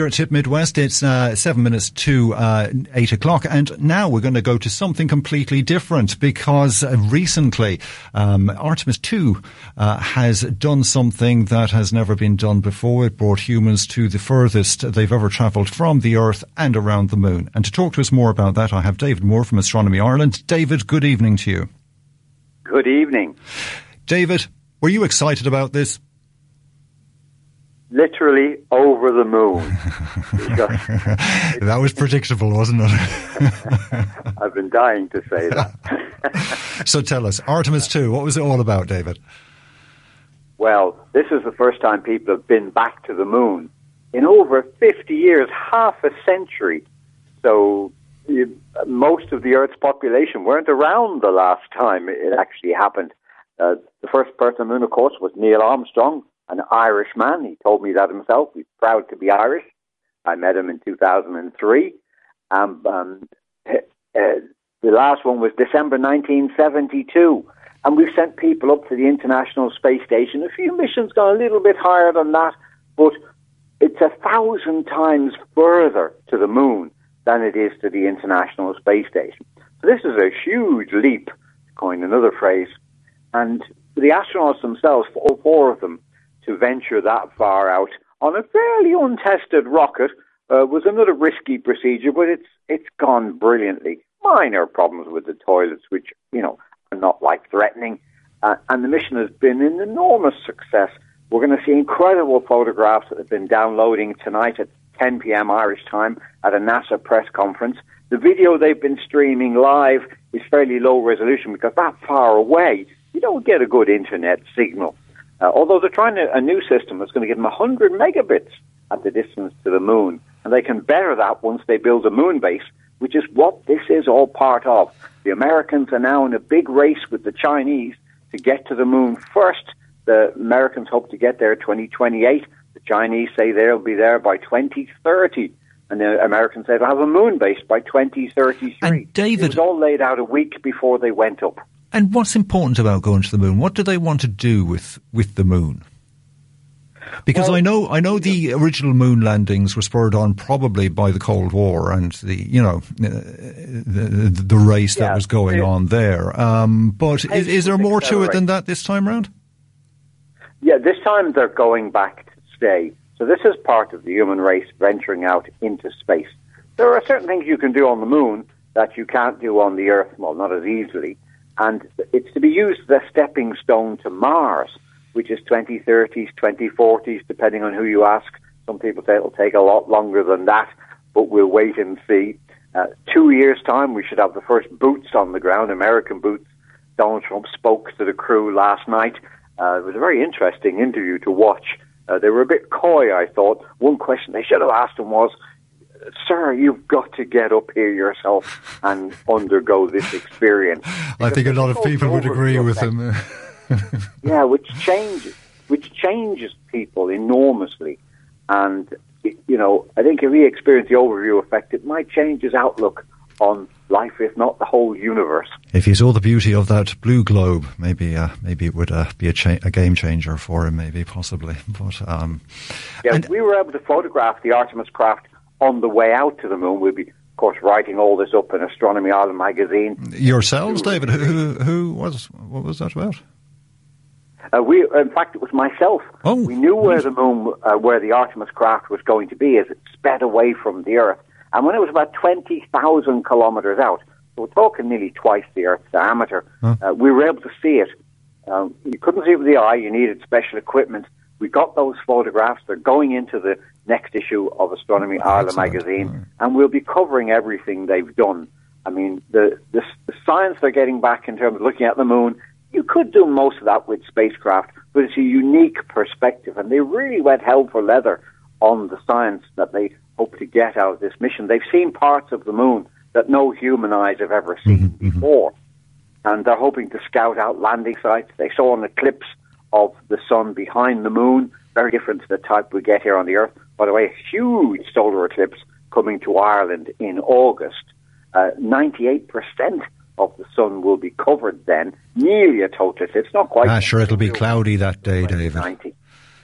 At Tip Midwest, it's 7 minutes to 8 o'clock, and now we're going to go to something completely different because recently Artemis 2 has done something that has never been done before. It brought humans to the furthest they've ever travelled from the Earth and around the Moon. And to talk to us more about that, I have David Moore from Astronomy Ireland. David, good evening to you. Good evening. David, were you excited about this? Literally over the moon. That was predictable, wasn't it? I've been dying to say that. So tell us, Artemis 2, what was it all about, David? Well, this is the first time people have been back to the moon in over 50 years, half a century. So most of the Earth's population weren't around the last time it actually happened. The first person on the moon, of course, was Neil Armstrong, an Irishman. He told me that himself. He's proud to be Irish. I met him in 2003. The last one was December 1972. And we've sent people up to the International Space Station. A few missions gone a little bit higher than that, but it's 1,000 times further to the moon than it is to the International Space Station. So this is a huge leap, to coin another phrase. And the astronauts themselves, all four of them, to venture that far out on a fairly untested rocket was another risky procedure, but it's gone brilliantly. Minor problems with the toilets, which, are not life-threatening. And the mission has been an enormous success. We're going to see incredible photographs that have been downloading tonight at 10 p.m. Irish time at a NASA press conference. The video they've been streaming live is fairly low resolution because that far away, you don't get a good internet signal. Although they're trying a new system that's going to give them 100 megabits at the distance to the moon. And they can better that once they build a moon base, which is what this is all part of. The Americans are now in a big race with the Chinese to get to the moon first. The Americans hope to get there 2028. The Chinese say they'll be there by 2030. And the Americans say they'll have a moon base by 2033. And David, it was all laid out a week before they went up. And what's important about going to the moon? What do they want to do with the moon? Because I know the original moon landings were spurred on probably by the Cold War and the race that was going on there. But is there more to it than that this time around? Yeah, this time they're going back to stay. So this is part of the human race venturing out into space. There are certain things you can do on the moon that you can't do on the Earth, well, not as easily. And it's to be used as a stepping stone to Mars, which is 2030s, 2040s, depending on who you ask. Some people say it'll take a lot longer than that, but we'll wait and see. 2 years' time, we should have the first boots on the ground, American boots. Donald Trump spoke to the crew last night. It was a very interesting interview to watch. They were a bit coy, I thought. One question they should have asked him was, "Sir, you've got to get up here yourself and undergo this experience." I think a lot of people would agree with him. Yeah, which changes people enormously. And, I think if he experienced the overview effect, it might change his outlook on life, if not the whole universe. If he saw the beauty of that blue globe, maybe it would be a game changer for him, maybe, possibly. But we were able to photograph the Artemis craft on the way out to the moon. We'll be, of course, writing all this up in Astronomy Ireland magazine. Yourselves, David? What was that about? In fact, it was myself. Oh, we knew where the moon, where the Artemis craft was going to be as it sped away from the Earth. And when it was about 20,000 kilometers out, so we're talking nearly twice the Earth's diameter, we were able to see it. You couldn't see it with the eye. You needed special equipment. We got those photographs. They're going into the next issue of Astronomy Ireland magazine, and we'll be covering everything they've done. I mean, the science they're getting back in terms of looking at the moon, you could do most of that with spacecraft, but it's a unique perspective, and they really went hell for leather on the science that they hope to get out of this mission. They've seen parts of the moon that no human eyes have ever seen before, and they're hoping to scout out landing sites. They saw an eclipse of the sun behind the moon, very different to the type we get here on the Earth. By the way, a huge solar eclipse coming to Ireland in August. 98% of the sun will be covered then, nearly a total eclipse, not quite. Sure, it'll be cloudy that day, David. 90.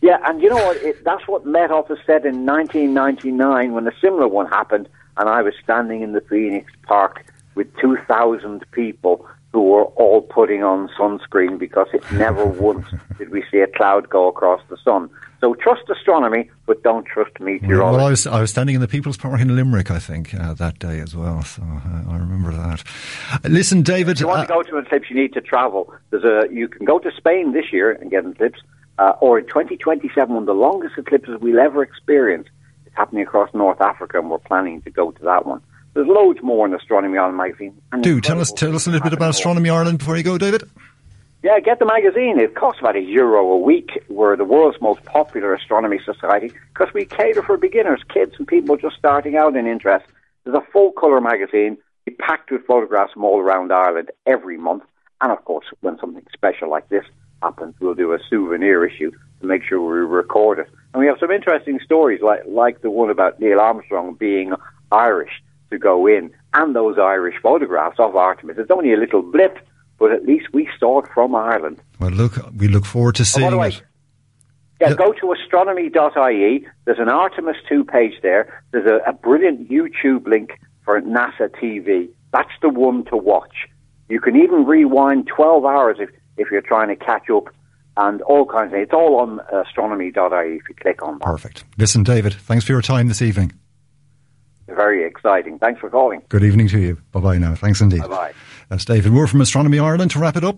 Yeah, and you know what? That's what Met Office said in 1999 when a similar one happened, and I was standing in the Phoenix Park with 2,000 people who were all putting on sunscreen because it never once did we see a cloud go across the sun. So trust astronomy, but don't trust meteorology. Well, I was standing in the People's Park in Limerick, I think, that day as well. So I remember that. Listen, David, if you want to go to an eclipse, you need to travel. You can go to Spain this year and get an eclipse, or in 2027, one of the longest eclipses we'll ever experience. It's happening across North Africa, and we're planning to go to that one. There's loads more in Astronomy Ireland magazine. Tell us a little bit about Astronomy Ireland before you go, David. Yeah, get the magazine. It costs about €1 a week. We're the world's most popular astronomy society because we cater for beginners, kids and people just starting out in interest. There's a full-colour magazine packed with photographs from all around Ireland every month. And, of course, when something special like this happens, we'll do a souvenir issue to make sure we record it. And we have some interesting stories like the one about Neil Armstrong being Irish to go in, and those Irish photographs of Artemis. It's only a little blip, but at least we saw it from Ireland. Well, we look forward to seeing it. Yeah, go to astronomy.ie. There's an Artemis 2 page there. There's a brilliant YouTube link for NASA TV. That's the one to watch. You can even rewind 12 hours if you're trying to catch up, and all kinds of things. It's all on astronomy.ie if you click on that. Perfect. Listen, David, thanks for your time this evening. Very exciting. Thanks for calling. Good evening to you. Bye-bye now. Thanks indeed. Bye-bye. That's David Moore from Astronomy Ireland. To wrap it up,